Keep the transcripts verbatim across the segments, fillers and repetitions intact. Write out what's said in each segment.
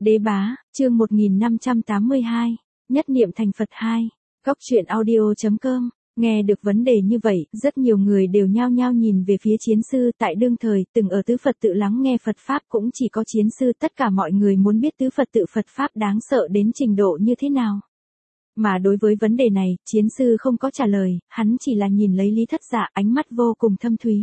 Đế bá, chương một nghìn năm trăm tám mươi hai, nhất niệm thành Phật hai, góc truyện audio.com. Nghe được vấn đề như vậy, rất nhiều người đều nhao nhao nhìn về phía chiến sư. Tại đương thời, từng ở tứ Phật tự lắng nghe Phật Pháp cũng chỉ có chiến sư. Tất cả mọi người muốn biết tứ Phật tự Phật Pháp đáng sợ đến trình độ như thế nào. Mà đối với vấn đề này, chiến sư không có trả lời, hắn chỉ là nhìn lấy Lý Thất Dạ, ánh mắt vô cùng thâm thúy.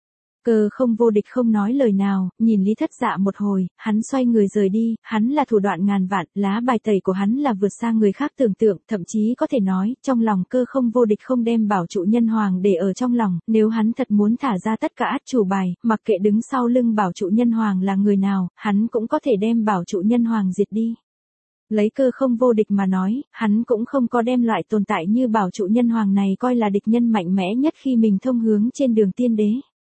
Cơ Không Vô Địch không nói lời nào, nhìn Lý Thất Dạ một hồi, hắn xoay người rời đi. Hắn là thủ đoạn ngàn vạn, lá bài tẩy của hắn là vượt xa người khác tưởng tượng, thậm chí có thể nói, trong lòng Cơ Không Vô Địch không đem Bảo Trụ Nhân Hoàng để ở trong lòng. Nếu hắn thật muốn thả ra tất cả át chủ bài, mặc kệ đứng sau lưng Bảo Trụ Nhân Hoàng là người nào, hắn cũng có thể đem Bảo Trụ Nhân Hoàng diệt đi. Lấy Cơ Không Vô Địch mà nói, hắn cũng không có đem loại tồn tại như Bảo Trụ Nhân Hoàng này coi là địch nhân mạnh mẽ nhất khi mình thông hướng trên đường tiên đế.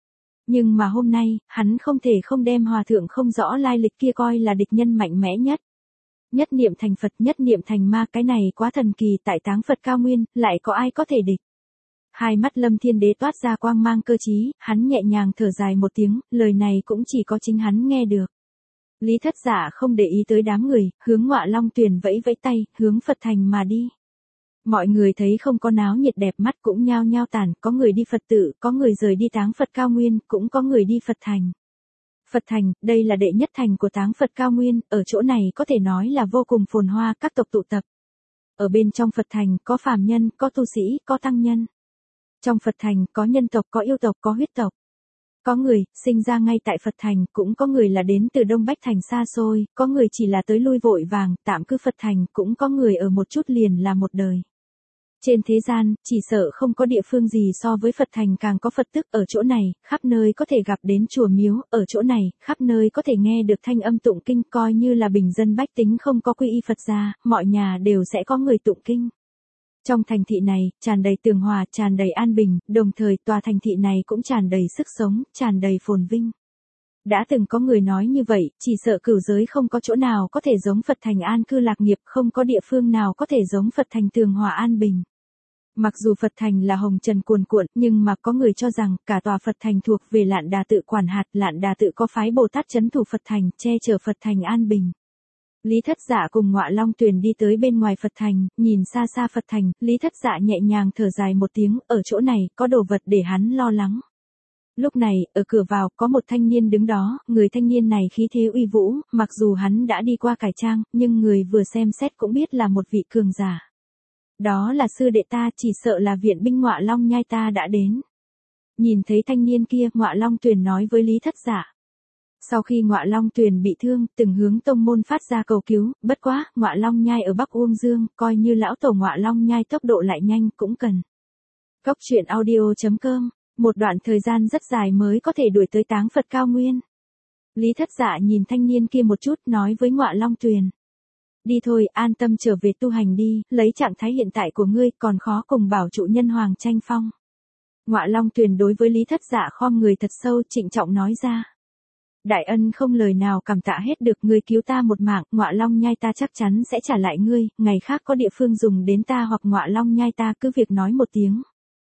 Nhưng mà hôm nay, hắn không thể không đem hòa thượng không rõ lai lịch kia coi là địch nhân mạnh mẽ nhất. Nhất niệm thành Phật, nhất niệm thành ma, cái này quá thần kỳ, tại táng Phật cao nguyên, lại có ai có thể địch. Hai mắt Lâm Thiên Đế toát ra quang mang cơ trí, hắn nhẹ nhàng thở dài một tiếng, lời này cũng chỉ có chính hắn nghe được. Lý Thất Dạ không để ý tới đám người, hướng Ngọa Long Tuyền vẫy vẫy tay, hướng Phật thành mà đi. Mọi người thấy không có náo nhiệt đẹp mắt cũng nhao nhao tản, có người đi Phật tự, có người rời đi táng Phật cao nguyên, cũng có người đi Phật thành. Phật thành, đây là đệ nhất thành của táng Phật cao nguyên, ở chỗ này có thể nói là vô cùng phồn hoa, các tộc tụ tập. Ở bên trong Phật thành, có phàm nhân, có tu sĩ, có tăng nhân. Trong Phật thành, có nhân tộc, có yêu tộc, có huyết tộc. Có người, sinh ra ngay tại Phật thành, cũng có người là đến từ Đông Bách thành xa xôi, có người chỉ là tới lui vội vàng, tạm cư Phật thành, cũng có người ở một chút liền là một đời. Trên thế gian, chỉ sợ không có địa phương gì so với Phật thành càng có Phật tức. Ở chỗ này, khắp nơi có thể gặp đến chùa miếu, ở chỗ này, khắp nơi có thể nghe được thanh âm tụng kinh, coi như là bình dân bách tính không có quy y Phật gia, mọi nhà đều sẽ có người tụng kinh. Trong thành thị này, tràn đầy tường hòa, tràn đầy an bình, đồng thời tòa thành thị này cũng tràn đầy sức sống, tràn đầy phồn vinh. Đã từng có người nói như vậy, chỉ sợ cửu giới không có chỗ nào có thể giống Phật thành an cư lạc nghiệp, không có địa phương nào có thể giống Phật thành tường hòa an bình. Mặc dù Phật thành là hồng trần cuồn cuộn, nhưng mà có người cho rằng, cả tòa Phật thành thuộc về Lạn Đà tự quản hạt, Lạn Đà tự có phái Bồ Tát trấn thủ Phật thành, che chở Phật thành an bình. Lý Thất Dạ cùng Ngọa Long Tuyền đi tới bên ngoài Phật thành, nhìn xa xa Phật thành, Lý Thất Dạ nhẹ nhàng thở dài một tiếng, ở chỗ này, có đồ vật để hắn lo lắng. Lúc này, ở cửa vào, có một thanh niên đứng đó, người thanh niên này khí thế uy vũ, mặc dù hắn đã đi qua cải trang, nhưng người vừa xem xét cũng biết là một vị cường giả. Đó là sư đệ ta, chỉ sợ là viện binh Ngọa Long Nhai ta đã đến. Nhìn thấy thanh niên kia, Ngọa Long Tuyền nói với Lý Thất Dạ. Sau khi Ngọa Long Tuyền bị thương, từng hướng tông môn phát ra cầu cứu, bất quá, Ngọa Long Nhai ở Bắc Uông Dương, coi như lão tổ Ngọa Long Nhai tốc độ lại nhanh cũng cần. Góc truyện audio.com, một đoạn thời gian rất dài mới có thể đuổi tới táng Phật cao nguyên. Lý Thất Dạ nhìn thanh niên kia một chút, nói với Ngọa Long Tuyền. Đi thôi, an tâm trở về tu hành đi, lấy trạng thái hiện tại của ngươi còn khó cùng Bảo Trụ Nhân Hoàng tranh phong. Ngọa Long Tuyền đối với Lý Thất Dạ khom người thật sâu, trịnh trọng nói ra. Đại ân không lời nào cảm tạ hết được, ngươi cứu ta một mạng, Ngọa Long Nhai ta chắc chắn sẽ trả lại ngươi, ngày khác có địa phương dùng đến ta hoặc Ngọa Long Nhai ta cứ việc nói một tiếng.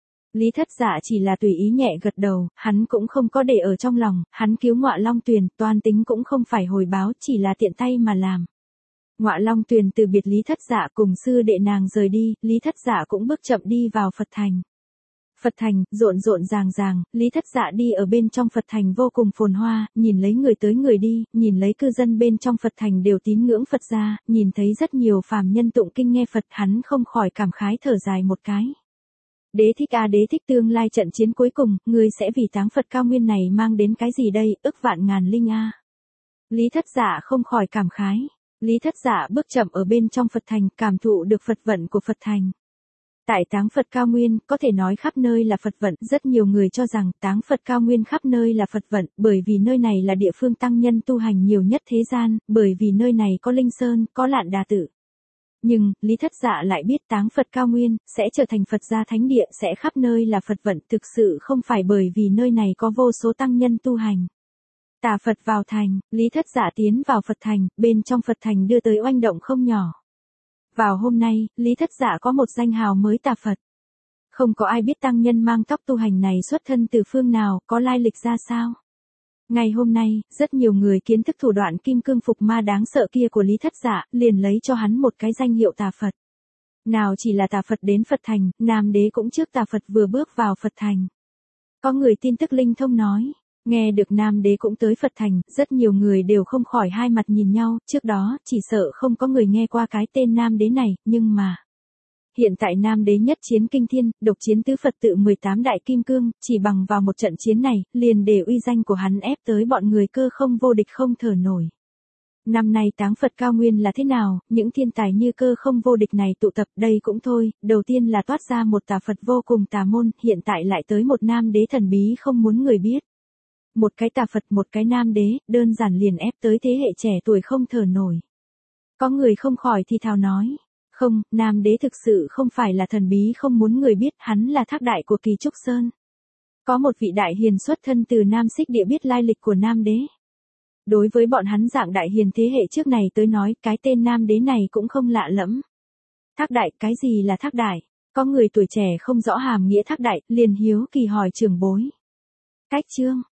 Lý Thất Dạ chỉ là tùy ý nhẹ gật đầu, hắn cũng không có để ở trong lòng, hắn cứu Ngọa Long Tuyền, toan tính cũng không phải hồi báo, chỉ là tiện tay mà làm. Ngọa Long Tuyền từ biệt Lý Thất Dạ cùng sư đệ nàng rời đi, Lý Thất Dạ cũng bước chậm đi vào Phật thành. Phật thành, rộn rộn ràng ràng, Lý Thất Dạ đi ở bên trong Phật thành vô cùng phồn hoa, nhìn lấy người tới người đi, nhìn lấy cư dân bên trong Phật thành đều tín ngưỡng Phật gia, nhìn thấy rất nhiều phàm nhân tụng kinh nghe Phật, hắn không khỏi cảm khái thở dài một cái. Đế thích a đế thích, tương lai trận chiến cuối cùng, ngươi sẽ vì táng Phật cao nguyên này mang đến cái gì đây, ức vạn ngàn linh a. Lý Thất Dạ không khỏi cảm khái. Lý Thất Dạ bước chậm ở bên trong Phật thành, cảm thụ được Phật vận của Phật thành. Tại táng Phật cao nguyên, có thể nói khắp nơi là Phật vận, rất nhiều người cho rằng táng Phật cao nguyên khắp nơi là Phật vận, bởi vì nơi này là địa phương tăng nhân tu hành nhiều nhất thế gian, bởi vì nơi này có Linh Sơn, có Lạn Đà tự. Nhưng, Lý Thất Dạ lại biết táng Phật cao nguyên, sẽ trở thành Phật gia thánh địa, sẽ khắp nơi là Phật vận, thực sự không phải bởi vì nơi này có vô số tăng nhân tu hành. Tà Phật vào thành, Lý Thất Dạ tiến vào Phật thành, bên trong Phật thành đưa tới oanh động không nhỏ. Vào hôm nay, Lý Thất Dạ có một danh hào mới Tà Phật. Không có ai biết tăng nhân mang tóc tu hành này xuất thân từ phương nào, có lai lịch ra sao. Ngày hôm nay, rất nhiều người kiến thức thủ đoạn kim cương phục ma đáng sợ kia của Lý Thất Dạ, liền lấy cho hắn một cái danh hiệu tà Phật. Nào chỉ là tà Phật đến Phật thành, Nam Đế cũng trước tà Phật vừa bước vào Phật thành. Có người tin tức linh thông nói, nghe được Nam Đế cũng tới Phật thành, rất nhiều người đều không khỏi hai mặt nhìn nhau, trước đó, chỉ sợ không có người nghe qua cái tên Nam Đế này, nhưng mà... Hiện tại Nam Đế nhất chiến kinh thiên, độc chiến tứ Phật tự mười tám đại kim cương, chỉ bằng vào một trận chiến này, liền để uy danh của hắn ép tới bọn người cơ không vô địch không thở nổi. Năm nay táng Phật cao nguyên là thế nào, những thiên tài như cơ không vô địch này tụ tập đây cũng thôi, đầu tiên là toát ra một tà Phật vô cùng tà môn, hiện tại lại tới một Nam Đế thần bí không muốn người biết. Một cái tà Phật một cái Nam Đế, đơn giản liền ép tới thế hệ trẻ tuổi không thở nổi. Có người không khỏi thì thào nói. Không, Nam Đế thực sự không phải là thần bí không muốn người biết, hắn là thác đại của Kỳ Trúc Sơn. Có một vị đại hiền xuất thân từ Nam Xích Địa biết lai lịch của Nam Đế. Đối với bọn hắn dạng đại hiền thế hệ trước này tới nói, cái tên Nam Đế này cũng không lạ lẫm. Thác đại, cái gì là thác đại? Có người tuổi trẻ không rõ hàm nghĩa thác đại, liền hiếu kỳ hỏi trưởng bối. Cách chương